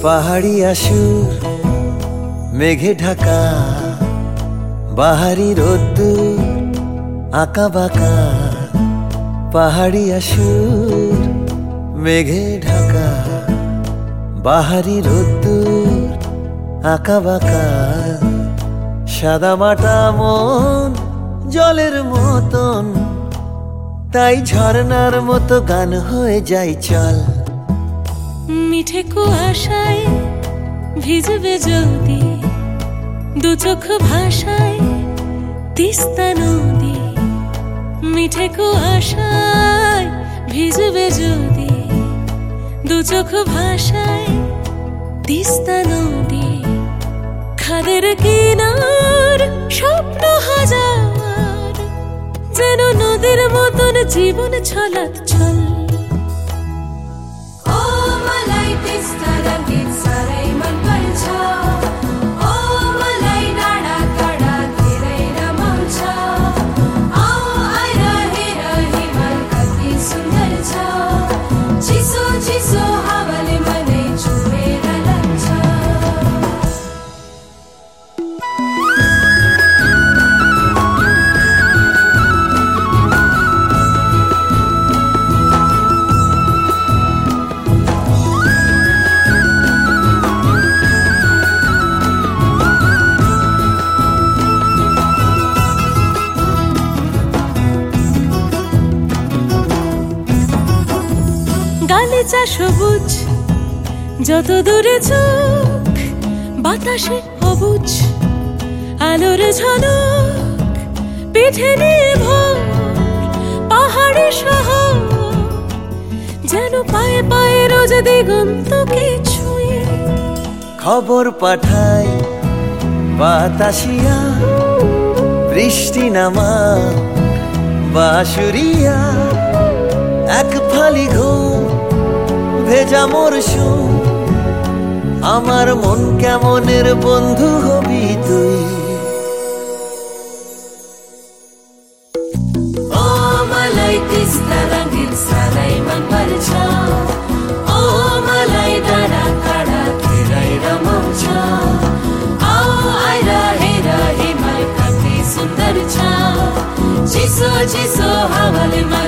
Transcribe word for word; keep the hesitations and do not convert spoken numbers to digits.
পাহাড়ি আসুর মেঘে ঢাকা, বাহারি রোদ্দুর আঁকা বাঁকা। পাহাড়ি আসুর মেঘে ঢাকা, বাহারি রোদ্দুর আঁকা বাঁকা। সাদা মাটা মন জলের মতন, তাই ঝর্ণার মতো গান হয়ে যাই চল। মিঠে কুয়াশায় ভিজবে যদি দু চোখ ভাষায় তিস্তা নদী। মিঠে কুয়াশায় ভিজবে যদি দু চোখ ভাষায় তিস্তা নদী। খাদের কিনার স্বপ্ন হাজার, যেন নদীর মতন জীবন ছলাৎ ছল। গালিচা সবুজ যত দূরে চোখ, বাতাসে অবুজ আলোর ঝলক। পিঠে নিয়ে ভোর পাহাড়ি শহর, যেন পায়ে পায়ে রোজ দিগন্তকে ছুঁয়ে। খবর পাঠাই বাতাসিয়া, বৃষ্টি নামা বাঁশুরিয়া। এক ফালি ঘুম ভেজা মরশুম, আমার মন কেমনের বন্ধু হবি তুই। ও মালাই তিস্তা রঙিন সারাই মন পরছা, ও মালাই দাঁড়া কাড়া তেরাই রমৌছা। आओ आय रहे रहे मल कति सुंदर छा, जिसो जिसो हवल